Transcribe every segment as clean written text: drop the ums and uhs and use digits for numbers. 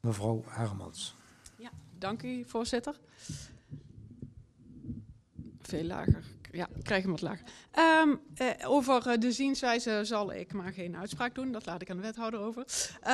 Mevrouw Hermans. Ja, dank u, voorzitter. Veel lager. Ja, ik krijg hem wat lager. Over de zienswijze zal ik maar geen uitspraak doen. Dat laat ik aan de wethouder over.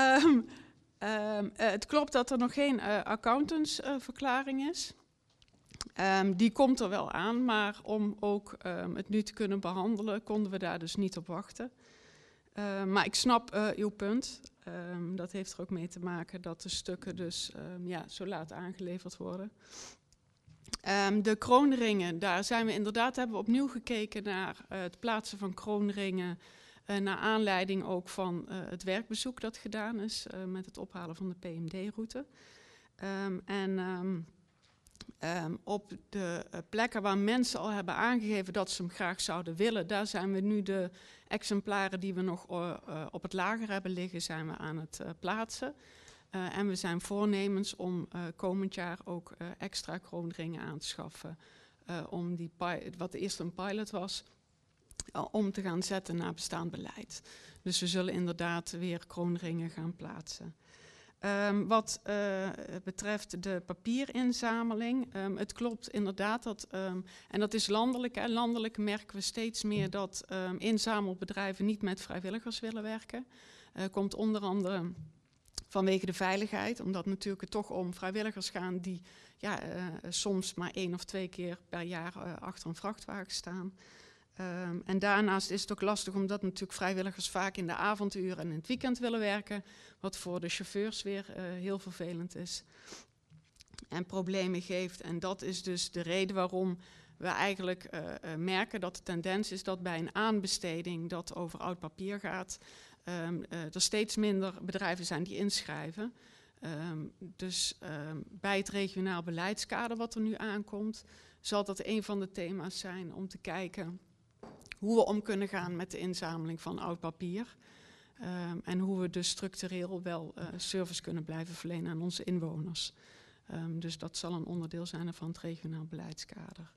Het klopt dat er nog geen accountantsverklaring is. Die komt er wel aan, maar om ook het nu te kunnen behandelen, konden we daar dus niet op wachten. Maar ik snap uw punt. Dat heeft er ook mee te maken dat de stukken dus zo laat aangeleverd worden. De kroonringen, daar zijn we inderdaad, hebben we opnieuw gekeken naar het plaatsen van kroonringen. Naar aanleiding ook van het werkbezoek dat gedaan is met het ophalen van de PMD-route. Op de plekken waar mensen al hebben aangegeven dat ze hem graag zouden willen, daar zijn we nu de exemplaren die we nog op het lager hebben liggen, zijn we aan het plaatsen. En we zijn voornemens om komend jaar ook extra kroonringen aan te schaffen. Om die wat eerst een pilot was, om te gaan zetten naar bestaand beleid. Dus we zullen inderdaad weer kroonringen gaan plaatsen. Wat betreft de papierinzameling, het klopt inderdaad dat, en dat is landelijk. Hè, landelijk merken we steeds meer dat inzamelbedrijven niet met vrijwilligers willen werken. Komt onder andere vanwege de veiligheid, omdat natuurlijk het toch om vrijwilligers gaan die soms maar 1 of 2 keer per jaar achter een vrachtwagen staan. En daarnaast is het ook lastig omdat natuurlijk vrijwilligers vaak in de avonduren en in het weekend willen werken, wat voor de chauffeurs weer heel vervelend is en problemen geeft. En dat is dus de reden waarom we eigenlijk merken dat de tendens is dat bij een aanbesteding dat over oud papier gaat, er steeds minder bedrijven zijn die inschrijven. Dus bij het regionaal beleidskader wat er nu aankomt, zal dat een van de thema's zijn om te kijken hoe we om kunnen gaan met de inzameling van oud papier. En hoe we dus structureel wel service kunnen blijven verlenen aan onze inwoners. Dus dat zal een onderdeel zijn van het regionaal beleidskader.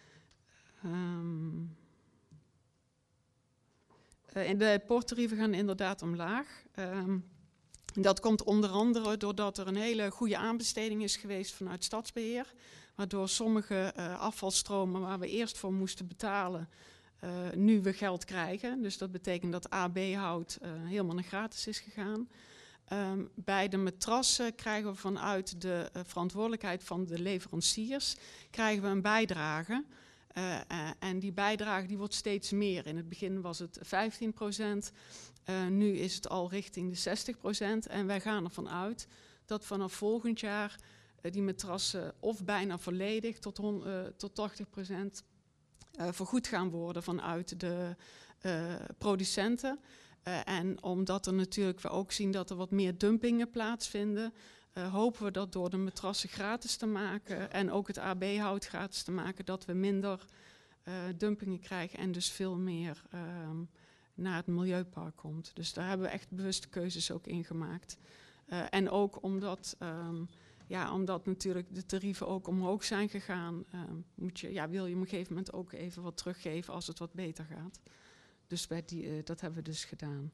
De porttarieven gaan inderdaad omlaag. Dat komt onder andere doordat er een hele goede aanbesteding is geweest vanuit Stadsbeheer. Waardoor sommige afvalstromen waar we eerst voor moesten betalen, nu we geld krijgen. Dus dat betekent dat AB-hout helemaal naar gratis is gegaan. Bij de matrassen krijgen we vanuit de verantwoordelijkheid van de leveranciers krijgen we een bijdrage. En die bijdrage die wordt steeds meer. In het begin was het 15%. Nu is het al richting de 60%. En wij gaan ervan uit dat vanaf volgend jaar die matrassen of bijna volledig tot 80% vergoed gaan worden vanuit de producenten. En omdat er natuurlijk we ook zien dat er wat meer dumpingen plaatsvinden, hopen we dat door de matrassen gratis te maken en ook het AB-hout gratis te maken, dat we minder dumpingen krijgen en dus veel meer naar het milieupark komt. Dus daar hebben we echt bewuste keuzes ook in gemaakt. En ook omdat natuurlijk de tarieven ook omhoog zijn gegaan, wil je op een gegeven moment ook even wat teruggeven als het wat beter gaat. Dus dat hebben we dus gedaan.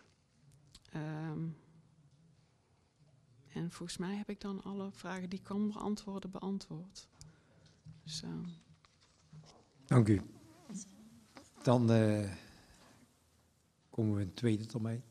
En volgens mij heb ik dan alle vragen die ik kan beantwoord. Dus, Dank u. Dan komen we in de tweede termijn.